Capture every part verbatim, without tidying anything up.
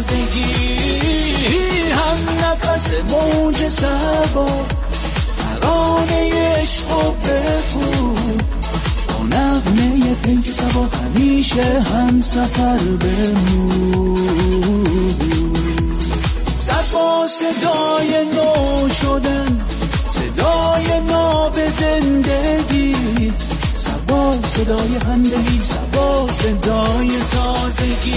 تازگی، هم نفس موج سبا، ترانه عشق و بگو، با نغمه پیک سبا همیشه هم سفر بمون. سبا صدای نو شدن، صدای ناب زندگی، سبا صدای همدلی، سبا صدای تازگی،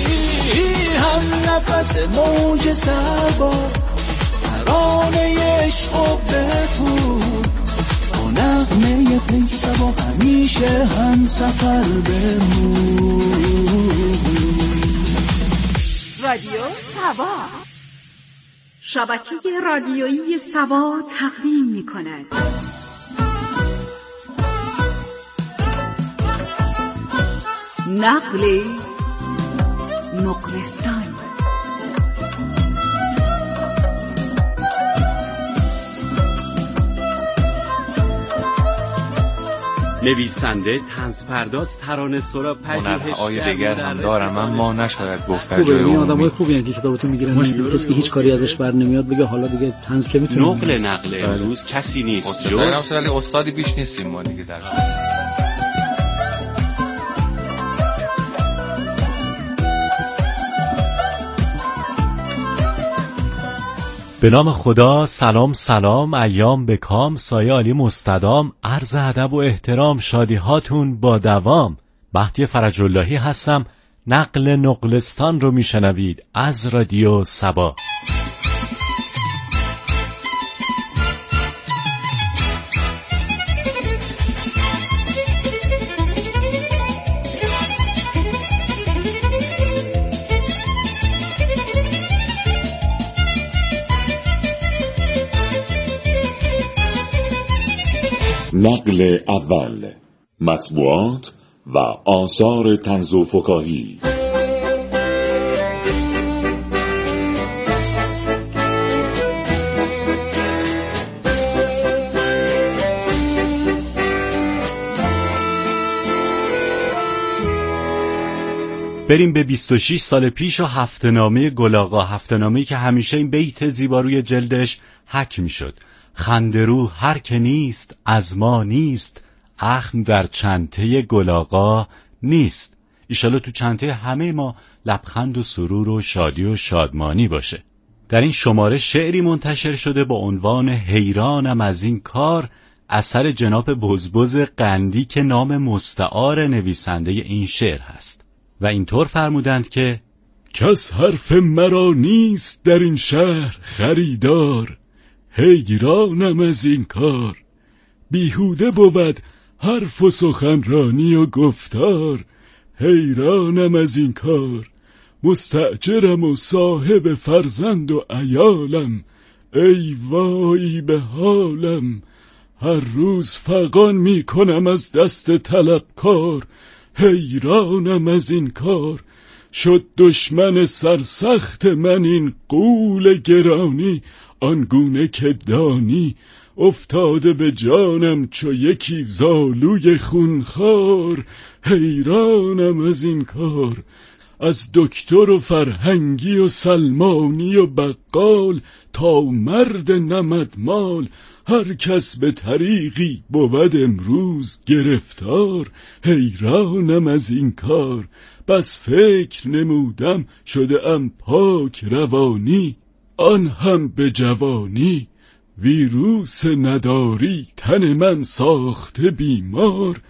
هم نفس موج سبا، ترانه عشق و بگو، با نغمه پیک سبا همیشه هم سفر بمون. رادیو سبا، شبکه رادیویی سبا تقدیم می کند نقل نقلستان. نویسنده، طنزپرداز، ترانه‌سرا، پژوهشگر دیگر هم دارم، اما نشاید گفت در جای عمومی. آدمای خوبی هستن که کتابتون میگیرن، کسی که هیچ کاری ازش بر نمیاد بگه حالا دیگه طنز که میتونه. نقل نقل امروز کسی نیست جز ولی استادی بیش نیستیم ما دیگه در به نام خدا. سلام سلام، ایام به کام، سایه عالی مستدام، عرض ادب و احترام، شادی هاتون با دوام. مهدی فرج اللهی هستم. نقل نقلستان رو میشنوید از رادیو سبا. نقل اول، مطبوعات و آثار طنز و فکاهی. بریم به بیست و شش سال پیش و هفته‌نامه گلاغا، هفته‌نامه‌ای که همیشه این بیت زیبا روی جلدش حک می‌شد: خندرو هر که نیست از ما نیست، اخم در چنته گلاغا نیست. ایشالا تو چنته همه ما لبخند و سرور و شادی و شادمانی باشه. در این شماره شعری منتشر شده با عنوان حیرانم از این کار، اثر جناب بزبز قندی که نام مستعار نویسنده این شعر هست و اینطور فرمودند که کس حرف مرا نیست در این شهر خریدار، حیرانم از این کار. بیهوده بود حرف و سخنرانی و گفتار، حیرانم از این کار. مستأجرم و صاحب فرزند و عیالم، ای وای به حالم. هر روز فغان می کنم از دست طلبکار، حیرانم از این کار. شد دشمن سرسخت من این غول گرانی، آنگونه که دانی افتاده به جانم چو یکی زالوی خونخوار، حیرانم از این کار. از دکتر و فرهنگی و سلمانی و بقال تا مرد نمدمال، هر کس به طریقی بود امروز گرفتار، حیرانم از این کار. بس فکر نمودم شده ام پاک روانی، آن هم به جوانی. ویروس نداری تن من ساخته بیمار،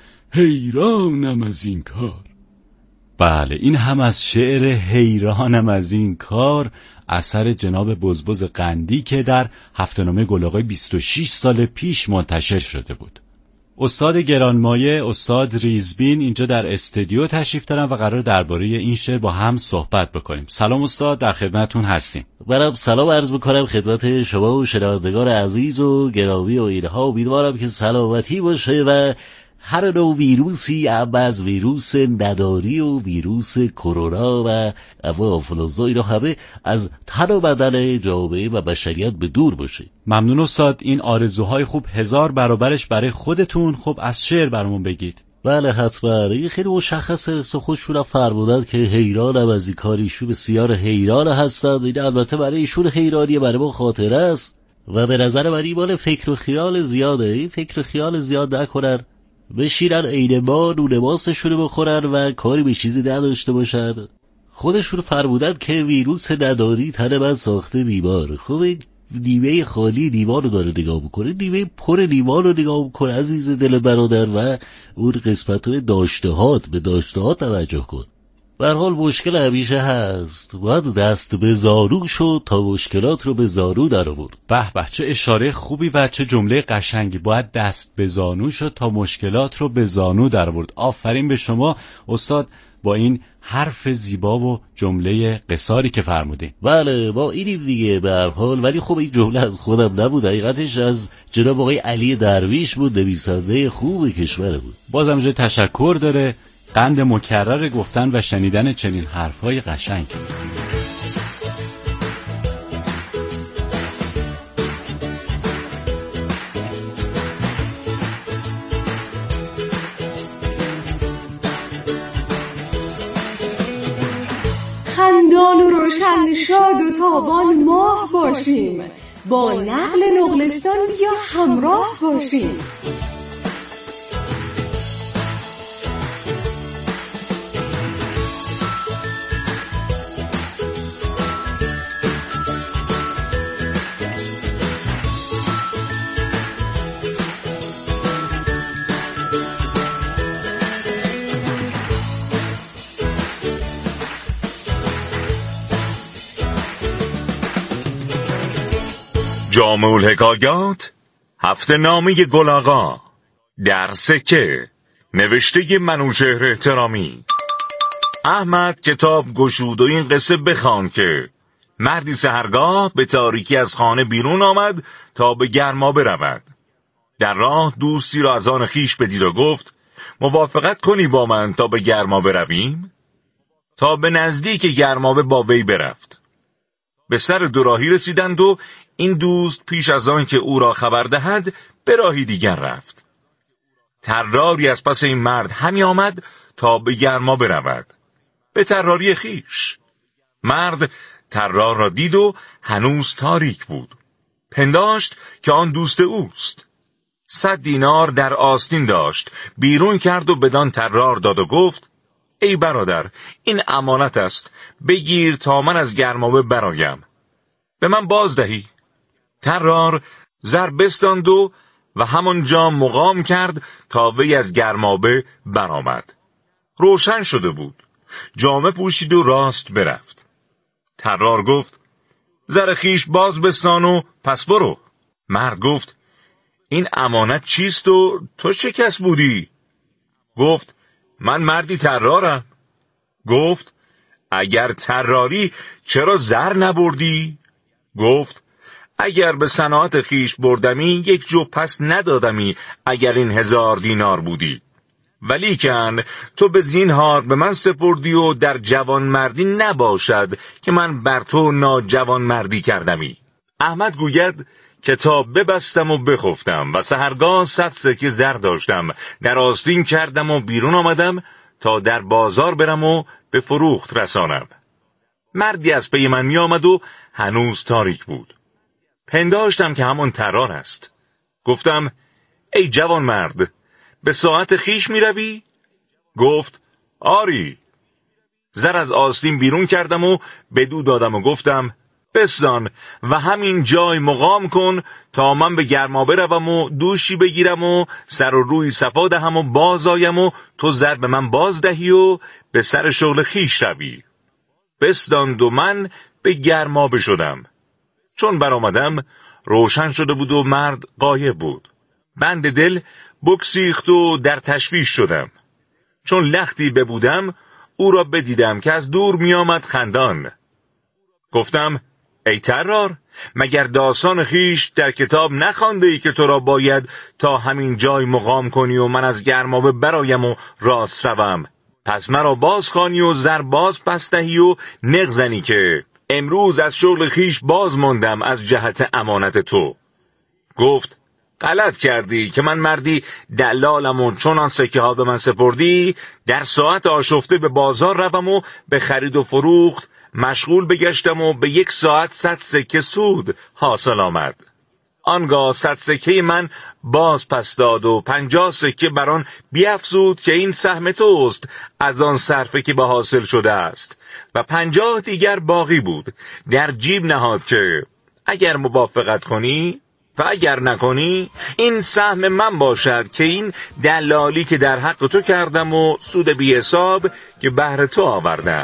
حیرانم از این کار. بله، این هم از شعر حیرانم از این کار، اثر جناب بزبز قندی که در هفته‌نامه گلاغای بیست و شش سال پیش منتشر شده بود. استاد گرانمایه، استاد ریزبین اینجا در استودیو تشریف دارن و قرار درباره این شعر با هم صحبت بکنیم. سلام استاد، در خدمتتون هستیم. منم سلام عرض میکنم خدمت شما و شنوندگان عزیز و گرامی و اینها. امیدوارم که سلامتی باشه و هر نوع ویروسی، اما از ویروس نداری و ویروس کرونا و آنفولانزا، اینا همه از تن و بدن جامعه و بشریت به دور باشه. ممنون استاد. این آرزوهای خوب هزار برابرش برای خودتون. خب از شعر برامون بگید. بله حتما، این خیلی مشخصه. خودشون فرمودن که حیرانم از این کار، ایشون بسیار حیران هستند. این البته برای ایشون حیرانیه، برای ما خاطره است و به نظر من این مال فکر و خیال زیاده. این فکر و خیال زیاد نکنن، بشینن عین ما نون ماستشون بخورن و کاری به چیزی نداشته باشن. خودشون فرمودن که ویروس نداری تن من ساخته بیمار. خب این نیمه خالی لیوان رو داره نگاه بکنه، نیمه پر لیوان رو نگاه بکنه عزیز دل برادر، و اون قسمت های داشتهات، به داشتهات توجه کن. به هر حال مشکل همیشه هست، باید دست به زانو شد تا مشکلات رو به زانو در آورد. به به، چه اشاره خوبی و چه جمله قشنگی. باید دست به زانو شد تا مشکلات رو به زانو در آورد. آفرین به شما استاد با این حرف زیبا و جمله قصاری که فرمودین. بله ما اینیم دیگه به هر حال. ولی خب این جمله از خودم نبود، حقیقتش از جناب آقای علی درویش بود، نویسنده خوب کشور بود. بازم جای تشکر داره، قند مکرر گفتن و شنیدن چنین حرفهای قشنگ. خندان و روشن شاد و تابان ماه باشیم، با نقل نقلستان بیا همراه باشیم. جامع الحکایات، هفته نامه گل آقا، در سکه، نوشته منوچهر احترامی. احمد کتاب گشود و این قصه بخوان که مردی سحرگاه به تاریکی از خانه بیرون آمد تا به گرمابه برود. در راه دوستی را از آن خیش بدید و گفت موافقت کنی با من تا به گرمابه برویم؟ تا به نزدیک گرمابه با وی برفت. به سر دوراهی رسیدند و این دوست پیش از آن که او را خبر دهد به راهی دیگر رفت. طراری از پس این مرد همی آمد تا به گرمابه برود، به طراری خیش. مرد طرار را دید و هنوز تاریک بود، پنداشت که آن دوست اوست. صد دینار در آستین داشت، بیرون کرد و بدان طرار داد و گفت ای برادر، این امانت است، بگیر تا من از گرمابه برایم، به من بازدهی. طرار زر بستاند و و همانجا مقام کرد تا وی از گرمابه برآمد. روشن شده بود، جامه پوشید و راست برفت. طرار گفت زر خیش باز بستان و پس برو. مرد گفت این امانت چیست و تو چه کس بودی؟ گفت من مردی طرارم. گفت اگر طراری چرا زر نبردی؟ گفت اگر به صناعت خیش بردمی یک جو پس ندادمی اگر این هزار دینار بودی، ولیکن تو به زینهار به من سپردی و در جوان مردی نباشد که من بر تو ناجوان مردی کردمی. احمد گوید کتاب ببستم و بخفتم و سحرگاه صد سکه زر داشتم، در آستین کردم و بیرون آمدم تا در بازار برم و به فروخت رسانم. مردی از پی من می آمد و هنوز تاریک بود، پنداشتم که همون طرار است. گفتم ای جوان مرد، به ساعت خیش می روی؟ گفت آری. زر از آستین بیرون کردم و بدو دادم و گفتم بستان و همین جای مقام کن تا من به گرمابه روم و دوشی بگیرم و سر و روی صفا دهم و باز آیم و تو زر به من باز دهی و به سر شغل خیش روی. بستاند و من به گرمابه شدم. چون برآمدم روشن شده بود و مرد غایب بود. بند دل بگسیخت و در تشویش شدم. چون لختی ببودم او را بدیدم که از دور می آمد خندان. گفتم ای طرار، مگر داستان خیش در کتاب نخوانده ای که تو را باید تا همین جای مقام کنی و من از گرمابه برایم و راست روم؟ پس مرا باز خوانی و زر باز پس دهی و نغزنی که امروز از شغل خیش باز ماندم از جهت امانت تو. گفت غلط کردی که من مردی دلالم و چون آن سکه ها به من سپردی در ساعت آشفته به بازار روم و به خرید و فروخت مشغول بگشتم و به یک ساعت صد سکه سود حاصل آمد. آنگاه صد سکه من باز پس داد و پنجاه سکه بران بیفزود که این سهم توست از آن صرفه که به حاصل شده است و پنجاه دیگر باقی بود. در جیب نهاد که اگر موافقت کنی و اگر نکنی این سهم من باشد که این دلالی که در حق تو کردم و سود بی حساب که بهر تو آوردم.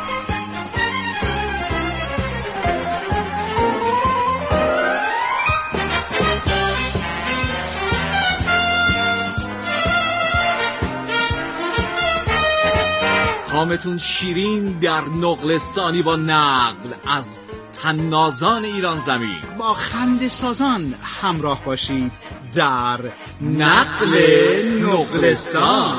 خامتون شیرین در نقلستانی با نقل از طنازان ایران زمین. با خنده سازان همراه باشید در نقل نقلستان.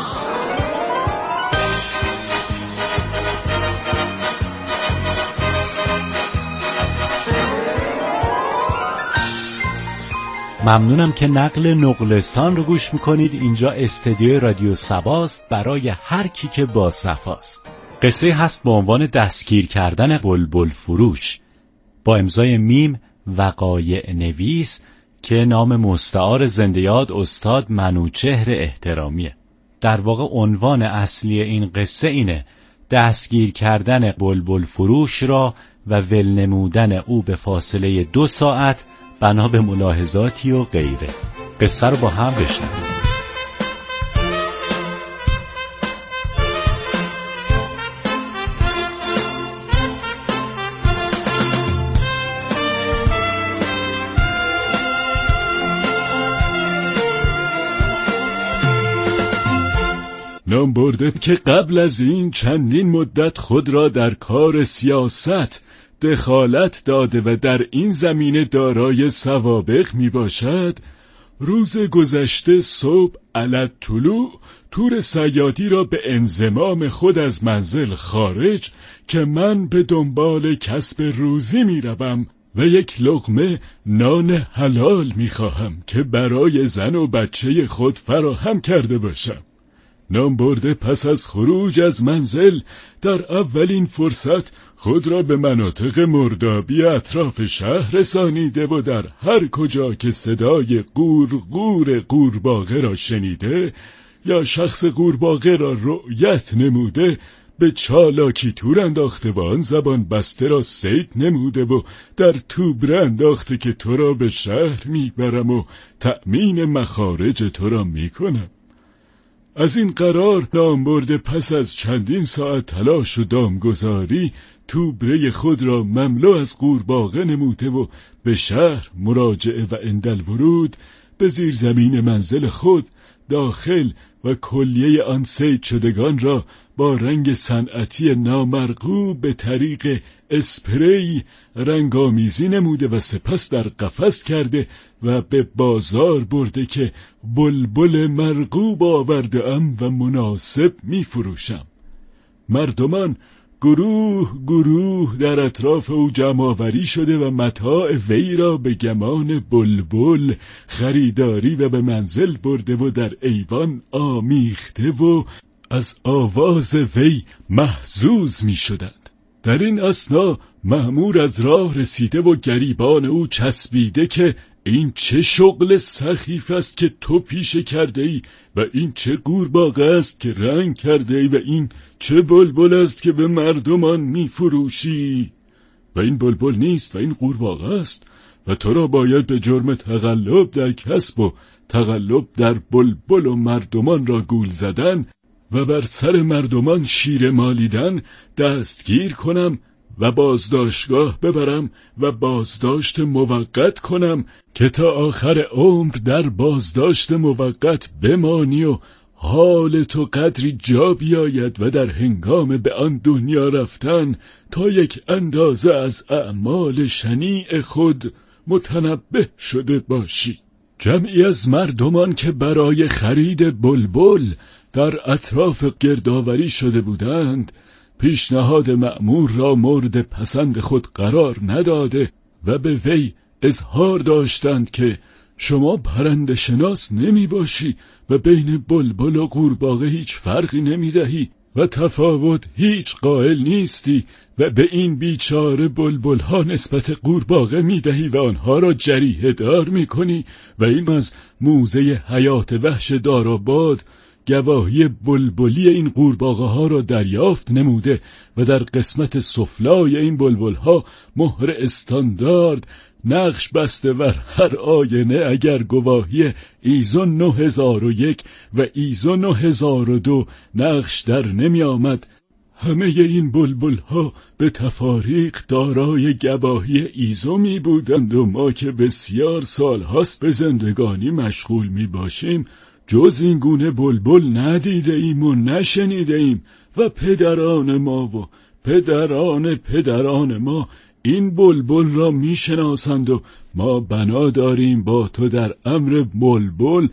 ممنونم که نقل نقلستان رو گوش میکنید. اینجا استدیوی رادیو سباست برای هر کی که با صفاست. قصه هست با عنوان دستگیر کردن بلبل فروش با امضای میم وقایع نویس که نام مستعار زنده یاد استاد منوچهر احترامیه. در واقع عنوان اصلی این قصه اینه: دستگیر کردن بلبل فروش را و ول نمودن او به فاصله دو ساعت بنا به ملاحظاتی و غیره. قصه رو با هم بشنویم. نامبرده که قبل از این چندین مدت خود را در کار سیاست دخالت داده و در این زمینه دارای سوابق می باشد، روز گذشته صبح علت طلوع تور صیادی را به انضمام خود از منزل خارج که من به دنبال کسب روزی می روم و یک لقمه نان حلال می خواهم که برای زن و بچه خود فراهم کرده باشم. نامبرده پس از خروج از منزل در اولین فرصت خود را به مناطق مردابی اطراف شهر رسانیده و در هر کجا که صدای قور قور قورباغه را شنیده یا شخص قورباغه را رؤیت نموده به چالاکی تور انداخته و آن زبان بسته را صید نموده و در توبره انداخته که تو را به شهر میبرم و تأمین مخارج تو را میکنم. از این قرار نامبرده پس از چندین ساعت تلاش و دامگذاری توبره خود را مملو از قورباغه نموده و به شهر مراجعه و اندل ورود به زیر زمین منزل خود داخل و کلیه آن صید شدگان را با رنگ صنعتی نامرغوب به طریق اسپری رنگامیزی نموده و سپس در قفس کرده و به بازار برده که بلبل مرغوب آورده ام و مناسب می فروشم. مردمان گروه گروه در اطراف او جمع‌آوری شده و متاع وی را به گمان بلبل خریداری و به منزل برده و در ایوان آمیخته و از آواز وی محظوظ می شدند. در این اثنا مأمور از راه رسیده و گریبان او چسبیده که این چه شغل سخیف است که تو پیشه کرده ای و این چه قورباغه است که رنگ کرده ای و این چه بلبل است که به مردمان می فروشی و این بلبل نیست و این قورباغه است و تو را باید به جرم تقلب در کسب و تقلب در بلبل و مردمان را گول زدن و بر سر مردمان شیر مالیدن دستگیر کنم و بازداشتگاه ببرم و بازداشت موقت کنم که تا آخر عمر در بازداشت موقت بمانی و حال تو قدری جا بیاید و در هنگام به آن دنیا رفتن تا یک اندازه از اعمال شنیع خود متنبه شده باشی. جمعی از مردمان که برای خرید بلبل در اطراف گردآوری شده بودند پیشنهاد مأمور را مورد پسند خود قرار نداده و به وی اظهار داشتند که شما پرنده شناس نمی باشی و بین بلبل و قورباغه هیچ فرقی نمی دهی و تفاوت هیچ قائل نیستی و به این بیچاره بلبل ها نسبت قورباغه می دهی و آنها را جریحه دار می کنی و این از موزه حیات وحش داراباد گواهی بلبلی این قورباغه ها را دریافت نموده و در قسمت سفلای این بلبل ها مهر استاندارد نقش بسته ور هر آینه اگر گواهی ایزو نه هزار و یک و ایزو نه هزار و دو نقش در نمی آمد. همه این بلبل ها به تفاریق دارای گواهی ایزو می بودند و ما که بسیار سال هاست به زندگانی مشغول می باشیم جز این گونه بلبل ندیده ایم و نشنیده ایم و پدران ما و پدران پدران ما این بلبل را می شناسند و ما بنا داریم با تو در امر بلبل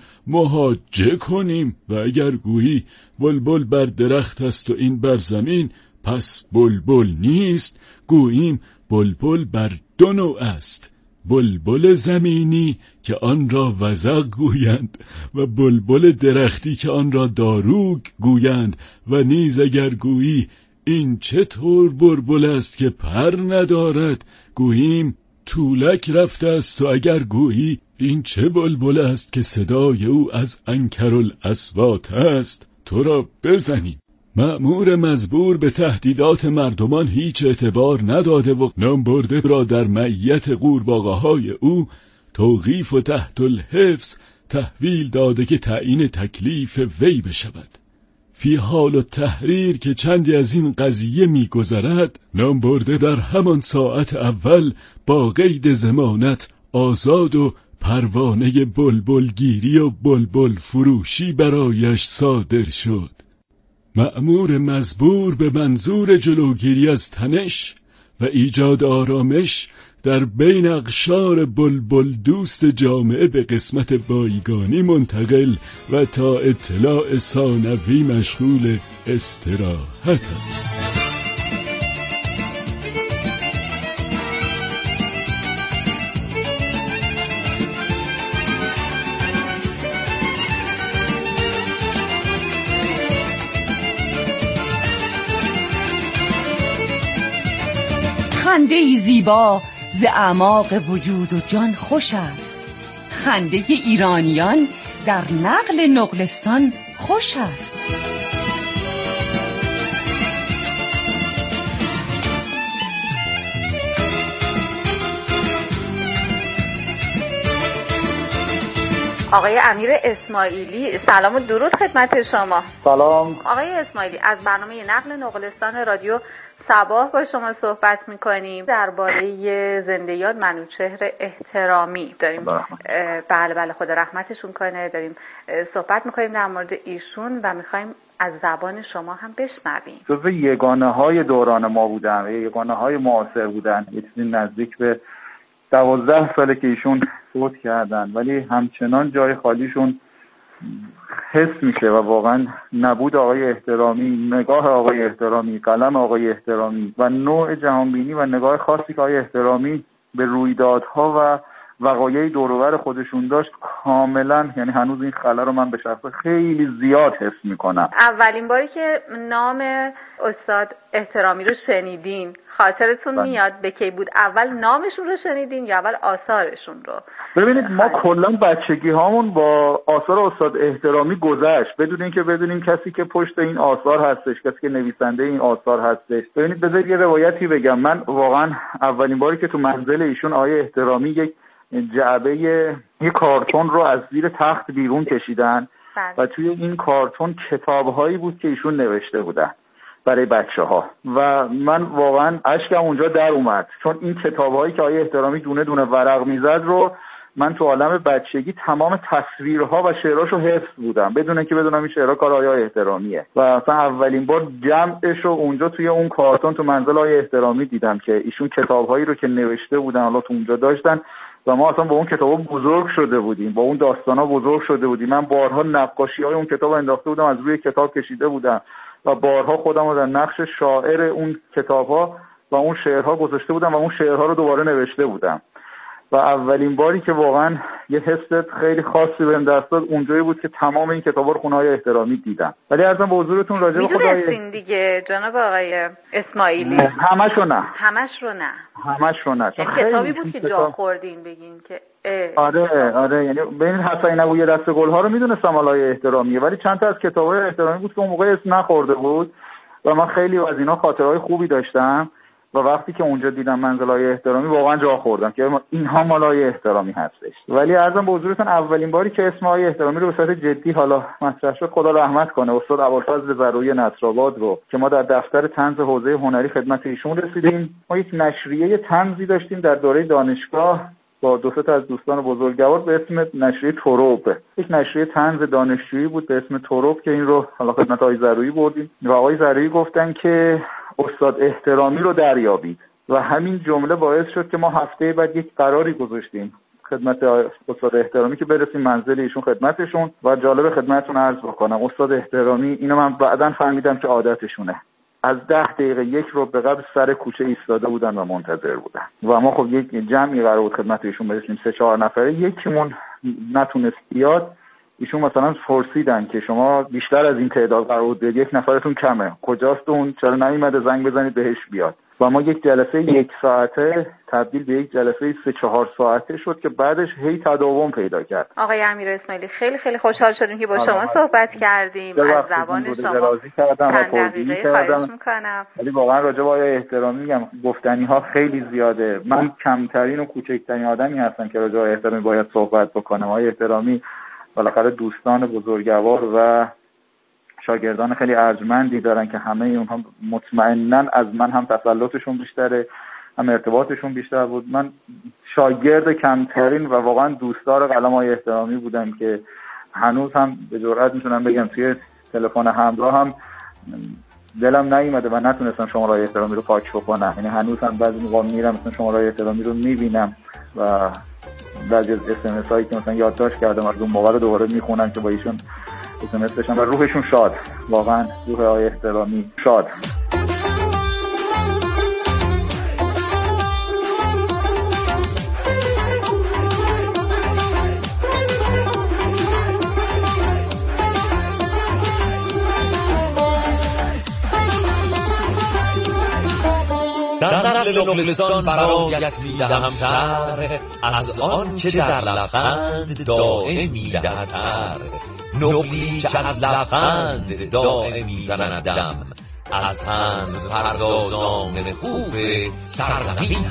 محاجه کنیم و اگر گویی بلبل بر درخت است و این بر زمین پس بلبل نیست، گوییم بلبل بر دو نوع است، بلبل زمینی که آن را وزغ گویند و بلبل درختی که آن را داروگ گویند و نیز اگر گویی این چطور بلبل است که پر ندارد، گوییم طولک رفته است و اگر گویی این چه بلبل است که صدای او از انکرالاصوات است تو را بزنیم. مأمور مزبور به تهدیدات مردمان هیچ اعتبار نداده و نامبرده را در معیت قورباغه‌های او توقیف و تحت الحفظ تحویل داده که تعیین تکلیف وی بشود. فی حال و تحریر که چندی از این قضیه می‌گذرد، نامبرده در همان ساعت اول با قید ضمانت آزاد و پروانه بلبل گیری و بلبل فروشی برایش صادر شد. مأمور مزبور به منظور جلوگیری از تنش و ایجاد آرامش در بین اقشار بلبل دوست جامعه به قسمت بایگانی منتقل و تا اطلاع ثانوی مشغول استراحت است. خنده ای زیبا ز اعماق وجود و جان خوش است، خنده ایرانیان در نقل نقلستان خوش است. آقای امیر اسماعیلی، سلام و درود خدمت شما. سلام آقای اسماعیلی، از برنامه نقل نقلستان رادیو صباح با شما صحبت میکنیم درباره زنده یاد منوچهر احترامی داریم. بله بله خدا رحمتشون کنه. داریم صحبت میکنیم در مورد ایشون و میخوایم از زبان شما هم بشنویم. جزو یگانه های دوران ما بودن، یگانه های معاصر بودن. یه چیزی نزدیک به دوازده ساله که ایشون فوت کردن، ولی همچنان جای خالیشون حس میشه و واقعا نبود آقای احترامی، نگاه آقای احترامی، قلم آقای احترامی و نوع جهانبینی و نگاه خاصی که آقای احترامی به رویدادها و وقایع دور و بر خودشون داشت کاملا، یعنی هنوز این خلا رو من به شخص خیلی زیاد حس میکنم. اولین باری که نام استاد احترامی رو شنیدین خاطرتون بله. میاد به کی بود؟ اول نامشون رو شنیدین یا اول آثارشون رو؟ ببینید ما کلا بچگی هامون با آثار استاد احترامی گذشت بدون اینکه بدونیم کسی که پشت این آثار هستش، کسی که نویسنده این آثار هستش. ببینید بذارید یه روایتی بگم. من واقعا اولین باری که تو منزل ایشون آقای احترامی یک جعبه یک کارتون رو از زیر تخت بیرون کشیدن بله. و توی این کارتون کتاب‌هایی بود که ایشون نوشته بودن برای بچه‌ها و من واقعا اشکم اونجا در اومد، چون این کتاب‌هایی که آقای احترامی دونه دونه ورق میزد رو من تو عالم بچگی تمام تصویرها و شعراشو حفظ بودم بدون اینکه بدونم این شعرها کار آقای احترامیه و اصلا اولین بار جمعش رو اونجا توی اون کارتون تو منزل آقای احترامی دیدم که ایشون کتاب‌هایی رو که نوشته بودن حالا تو اونجا داشتن و ما اصلا با اون کتابا بزرگ شده بودیم، با اون داستانا بزرگ شده بودیم. من بارها نقاشی‌های اون کتاب انداخته بودم، از روی کتاب کشیده بودم و بارها خودم رو در نقش شاعر اون کتاب‌ها و اون شعرها گذاشته بودم و اون شعرها رو دوباره نوشته بودم و اولین باری که واقعا یه حس خیلی خاصی بهم دست داد اونجایی بود که تمام این کتابا رو خونه‌های احترامی دیدم. ولی عرضم به حضورتون راجع به خدای میدونستین دیگه جناب آقای اسماعیلی؟ همش رو نه همش رو نه همش رو نه این کتابی بود که جا خوردین بگین که آره آره یعنی ببین حسین ابوی دست گل‌ها رو میدونستم مالای احترامیه، ولی چند تا از کتاب‌های احترامی بود که اون موقع اسم نخورده بود و من خیلی از اینا خاطرهای خوبی داشتم و وقتی که اونجا دیدم منزل‌های احترامی واقعا جا خوردم که اینها مالای احترامی هستش. ولی عرضم به حضورتون اولین باری که اسم های احترامی رو به صورت جدی حالا مطرح شد، خدا رحمت کنه، استاد ابوالفضل ضروری نصرآباد رو که ما در دفتر طنز حوزه هنری خدمت ایشون رسیدیم. ما یک نشریه طنزی داشتیم در دوره دانشگاه با دو تا از دوستان بزرگوار به اسم نشریه توروب، یک نشریه طنز دانشجویی بود به اسم توروب که این رو حالا خدمت آقای ضروری بردیم و آقای ضروری گفتن که استاد احترامی رو دریابید و همین جمله باعث شد که ما هفته بعد یک قراری گذاشتیم خدمت استاد احترامی که برسیم منزل ایشون خدمتشون و جالب خدمتتون عرض بکنم استاد احترامی، اینو من بعداً فهمیدم که عادتشونه، از ده دقیقه یک رو به قبل سر کوچه ایستاده بودن و منتظر بودن و ما خب یک جمعی قرار بود خدمت ایشون برسیم، سه چهار نفره، یکیمون نتونست بیاد. ایشون مثلا پرسیدن که شما بیشتر از این تعداد قرار بود بیاد، یک نفرتون کمه، کجاست اون، چرا نیومده، زنگ بزنید بهش بیاد. و ما یک جلسه یک ساعته تبدیل به یک جلسه سه چهار ساعته شد که بعدش هی تداوم پیدا کرد. آقای امیر اسماعیلی خیلی خیلی خوشحال شدیم که با شما صحبت کردیم، از زبان شما چند دقیقه خواهش میکنم. ولی واقعا راجع به آقای احترامی میگم گفتنی ها خیلی زیاده، من کمترین و کوچکترین آدمی هستم که راجع به احترامی باید صحبت بکنم. آقای احترامی بالاخره دوستان بزرگوار و شاگردان خیلی ارجمندی دارن که همه اونها مطمئناً از من هم تسلطشون بیشتره، هم ارتباطشون بیشتر بود. من شاگرد کمترین و واقعا دوستدار قلم‌های احترامی بودم که هنوز هم به جرئت میتونم بگم توی تلفن همراه هم دلم نیومده و نتونستم شماره احترامی رو پاک بکنم. یعنی هنوز هم بعضی موقع میرم مثلا شماره احترامی رو میبینم و بعضی از اس ام اس هایی که مثلا یادداشت کردم از اون موقع رو دوباره میخونم که با ایشون اس ام اس داشتم و روحشون شاد، واقعا روح آقای احترامی شاد. در نقل نقلستان برایت میدهمتر از آن که در لبخند دائم میدهدتر، نقلی که از لبخند دائم میزندم، از طنز پردازان خوب سرزمینم.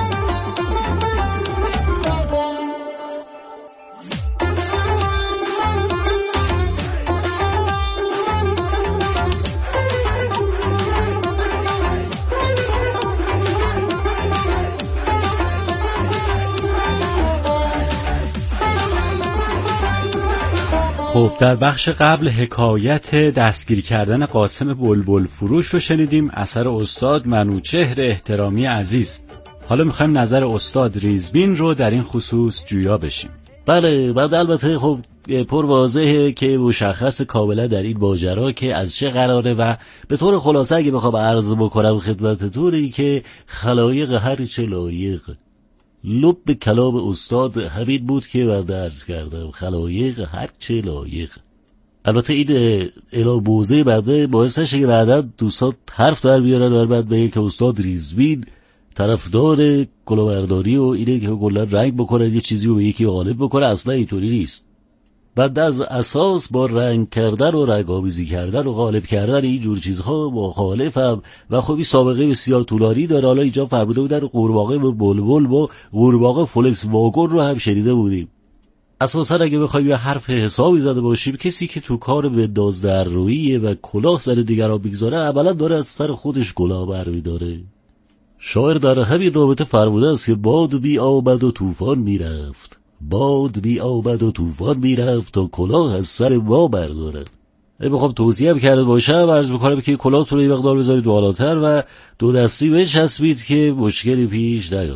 خب در بخش قبل حکایت دستگیر کردن قاسم بلبل فروش رو شنیدیم، اثر استاد منوچهر احترامی عزیز. حالا میخوایم نظر استاد ریزبین رو در این خصوص جویا بشیم. بله، بعد البته خب پر واضحه که مشخص کاملا در این ماجرا که از چه قراره و به طور خلاصه اگه بخوام عرض بکنم خدمتتون که خلایق هر چه لایق، لب کلام استاد همین بود که من درس کردم، خلایق هر چه لایق. البته این اعلام موضع بعده باعث نشه که بعدا دوستان حرف در بیارن و بعد بگه که استاد ریزبین طرفدار کلاهبرداری و اینه که کلا رنگ بکنه یه چیزی رو به یکی غالب بکنه. اصلا اینطوری نیست. بعد از اساس با رنگ کردن و رنگ‌آمیزی کردن و غالب کردن این جور چیزها مخالفم و خب این سابقه بسیار طولانی داره. حالا اینجا فرموده بودن قورباغه و بلبل با قورباغه فولکس واگن رو هم شنیده بودیم. اساسا اگه بخوایم یه حرف حسابی زده باشیم، کسی که تو کار بنداز در رویه و کلاه سر دیگران بگذاره عملا داره از سر خودش کلاه برمی‌داره. شاعر در همین رابطه فرموده است که باد بی آمد و طوفان میرفت، باد بی آمد و طوفان میرفت تا کلاه از سر ما بردارد. اگه بخوام توصیه هم کرده باشم عرض میکنم که کلاهتون رو یه مقدار بذارید بالاتر و دو دستی بچسبید که مشکلی پیش نیاد.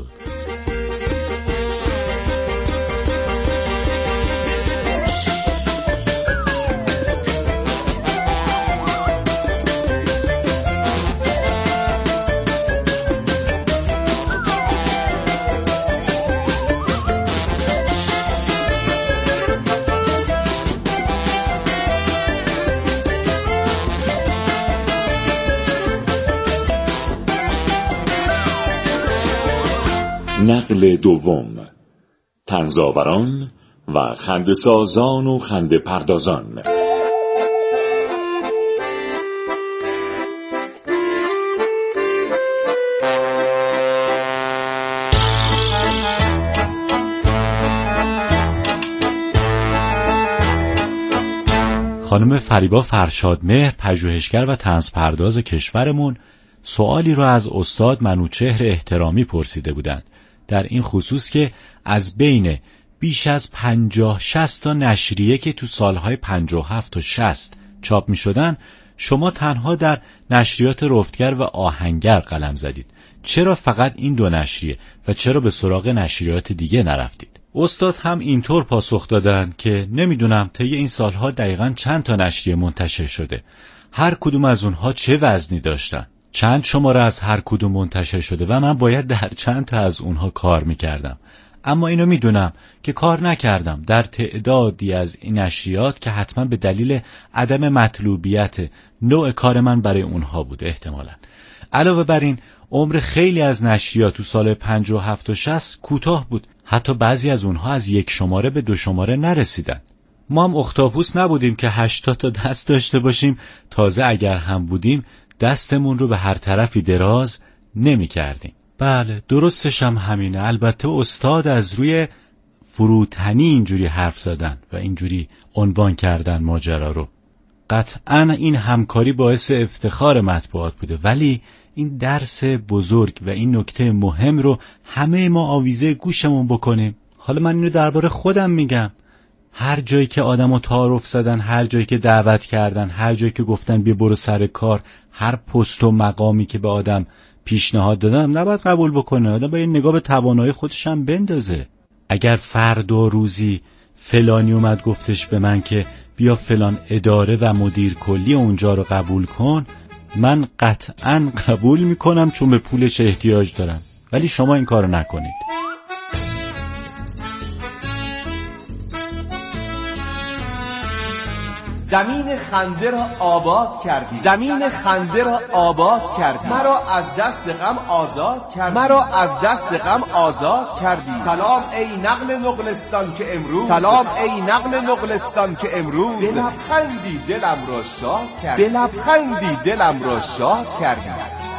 نقل دوم، طنزآوران و خنده‌سازان و خنده پردازان. خانم فریبا فرشادمهر، پژوهشگر و طنزپرداز کشورمون، سوالی رو از استاد منوچهر احترامی پرسیده بودند، در این خصوص که از بین بیش از پنجاه شصت تا نشریه که تو سالهای پنجاه و هفت تا شصت چاپ می شدن، شما تنها در نشریات رفتگر و آهنگر قلم زدید. چرا فقط این دو نشریه و چرا به سراغ نشریات دیگه نرفتید؟ استاد هم اینطور پاسخ دادن که نمیدونم طی این سالها دقیقاً چند تا نشریه منتشر شده، هر کدوم از اونها چه وزنی داشتن، چند شماره از هر کدوم منتشر شده و من باید در چند تا از اونها کار میکردم. اما اینو میدونم که کار نکردم در تعدادی از این نشریات که حتما به دلیل عدم مطلوبیت نوع کار من برای اونها بود احتمالاً. علاوه بر این عمر خیلی از نشریات تو سال پنجاه و هفت و شصت کوتاه بود، حتی بعضی از اونها از یک شماره به دو شماره نرسیدن. ما هم اختاپوس نبودیم که هشتاد تا دست داشته باشیم، تازه اگر هم بودیم دستمون رو به هر طرفی دراز نمی کردیم. بله درستش هم همینه. البته استاد از روی فروتنی اینجوری حرف زدن و اینجوری عنوان کردن ماجرا رو. قطعاً این همکاری باعث افتخار مطبوعات بوده، ولی این درس بزرگ و این نکته مهم رو همه ما آویزه گوشمون بکنیم. حالا من اینو درباره خودم میگم، هر جایی که آدمو تعارف زدن، هر جایی که دعوت کردن، هر جایی که گفتن بیا برو سر کار، هر پست و مقامی که به آدم پیشنهاد دادم نباید قبول بکنه. آدم باید نگاه به توانایی خودش هم بندازه. اگر فردا روزی فلانی اومد گفتش به من که بیا فلان اداره و مدیر کلی اونجا رو قبول کن، من قطعاً قبول میکنم چون به پولش احتیاج دارم، ولی شما این کارو نکنید. زمین خنده را آباد کردی، زمین خنده را آباد کردی، مرا از دست غم آزاد کردی، مرا از دست غم آزاد کردی. سلام ای نقل نقلستان که امروز، سلام ای نقل نقلستان که امروز به لبخندی دلم را شاد کردی، به لبخندی دلم را شاد کردی.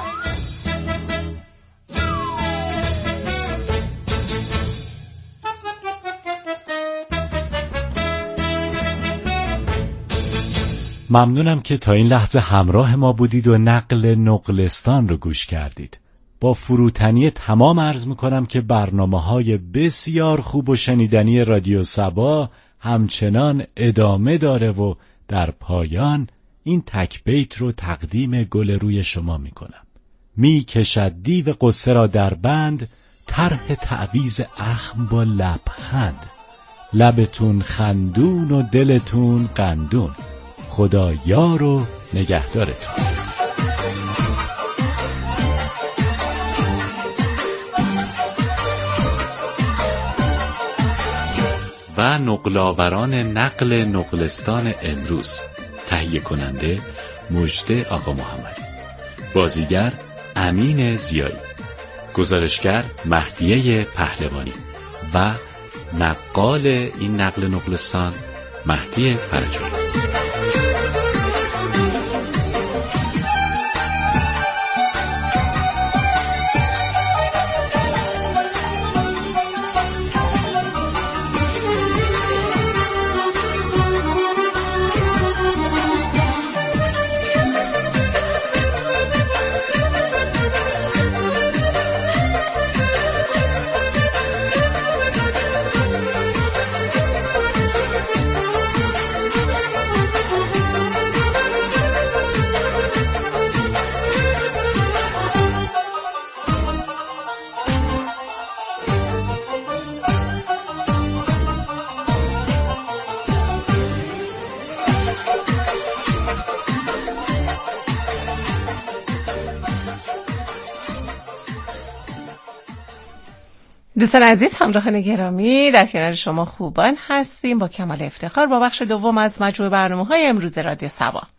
ممنونم که تا این لحظه همراه ما بودید و نقل نقلستان رو گوش کردید. با فروتنی تمام عرض میکنم که برنامه‌های بسیار خوب و شنیدنی رادیو صبا همچنان ادامه داره و در پایان این تک بیت رو تقدیم گل روی شما میکنم. می کشد دیو قصه را در بند، طرح تعویض اخم با لبخند، لبتون خندون و دلتون قندون، خدا یار و نگهدارتون. و نقل‌آوران نقل نقلستان امروز، تهیه کننده مجده آقا محمدی، بازیگر امین زیایی، گزارشگر مهدیه پهلوانی و نقال این نقل نقلستان مهدی فرجانی. دوستان عزیز، همراهان گرامی، در کنار شما خوبان هستیم با کمال افتخار با بخش دوم از مجموعه برنامه‌های امروز رادیو صبا.